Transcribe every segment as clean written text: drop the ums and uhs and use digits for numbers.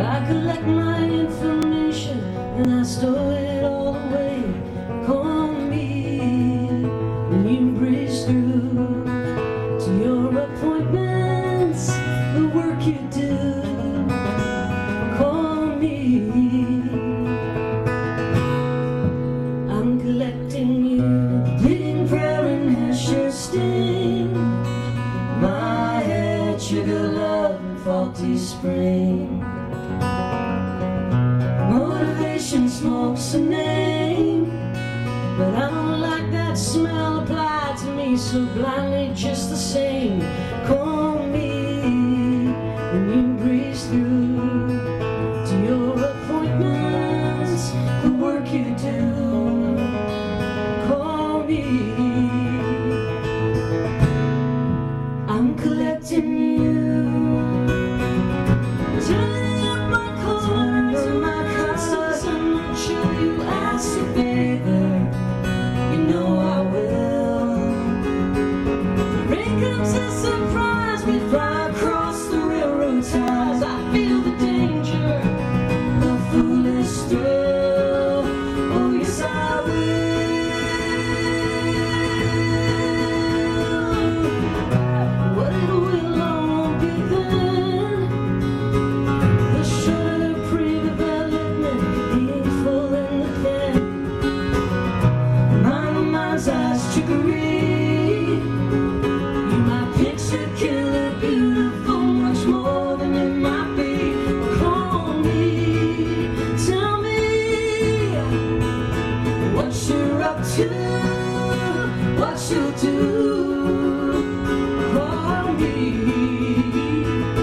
I collect my information and I store it all away. Call me when you breeze through to your appointments, the work you do. Call me. I'm collecting you, bleeding prayer and hair sting. My head, sugar, love, and faulty spring. Motivation smokes a name, but I don't like that smell applied to me so blindly just the same. Call me when you breeze through to your appointments, the work you do. Call me. I'm collecting you. Turning up my colors and my colors. I'm not sure you ask a favor. You know I will. Rain comes as a surprise. We fly across the railroad ties. I feel the danger, the foolish thrill. Oh yes I will. What it will all be then. The shorter pre-development, the full in the pen. My mind's eyes trickery. You might picture killer beautiful, much more than it might be. Call me, tell me what you're up to, what you'll do. Call me.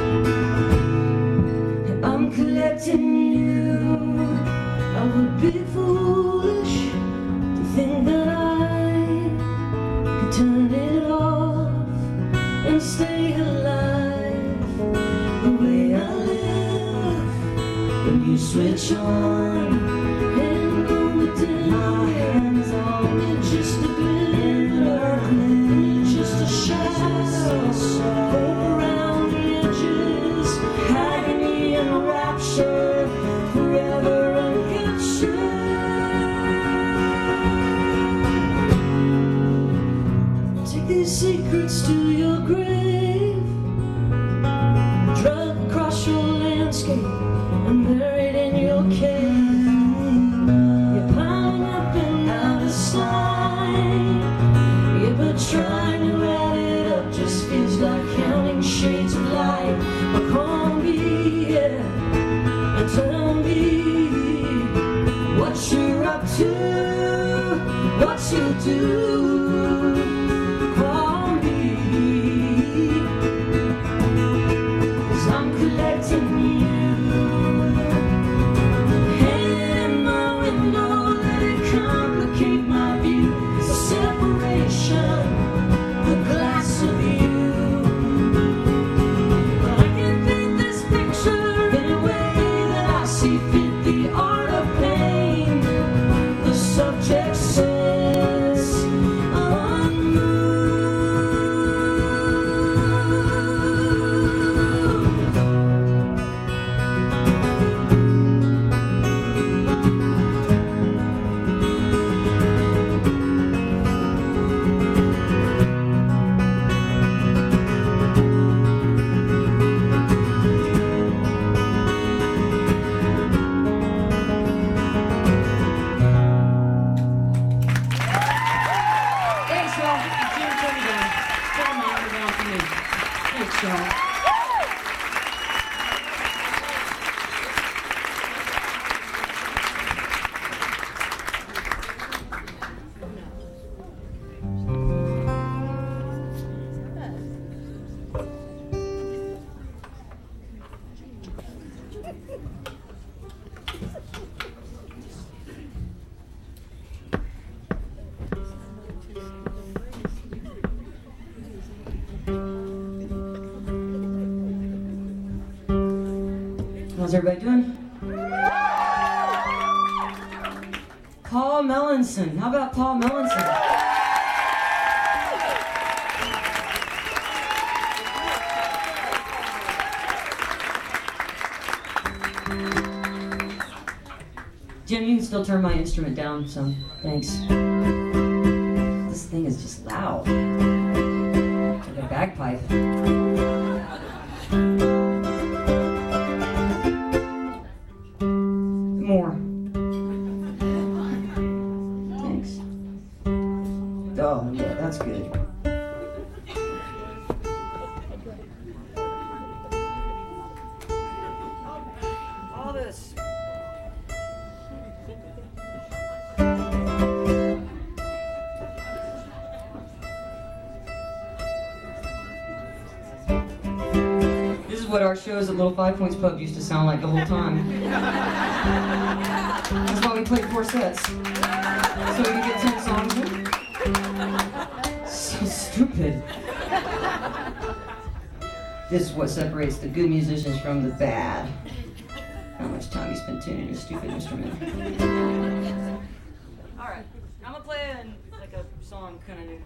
I'm collecting you. I would be foolish to think that I could turn it off and stay alive the way I live. When you switch on and on the dim, my hands on it, just a glitter, it's just a shadow around the edges, agony and rapture, forever uncaptured. Take these secrets to your grave, drug across your landscape and buried in your cave. You're piling up and out of sight. Yeah, but trying to add it up just feels like counting shades of light. But call me, yeah, and tell me what you're up to, what you'll do. Call me, 'cause I'm collecting you. Hang in my window, let it complicate my view. It's a separation, the glass of you. But I can paint this picture in a way that I see fit. The art of pain, the subject says unmoved. Thanks, y'all. It's Jim Cunningham. Still my underground for me. Thanks, y'all. How's everybody doing? Paul Melanson. How about Paul Melanson? Jim, you can still turn my instrument down, so thanks. This thing is just loud. Like a bagpipe. More. Thanks. Oh, yeah, that's good. All this. This is what our shows at Little Five Points Pub used to sound like the whole time. That's why we played 4 sets. So we could get 10 songs in. So stupid. This is what separates the good musicians from the bad. How much time you spend tuning your stupid instrument. Alright, I'm gonna play like a song kind of new.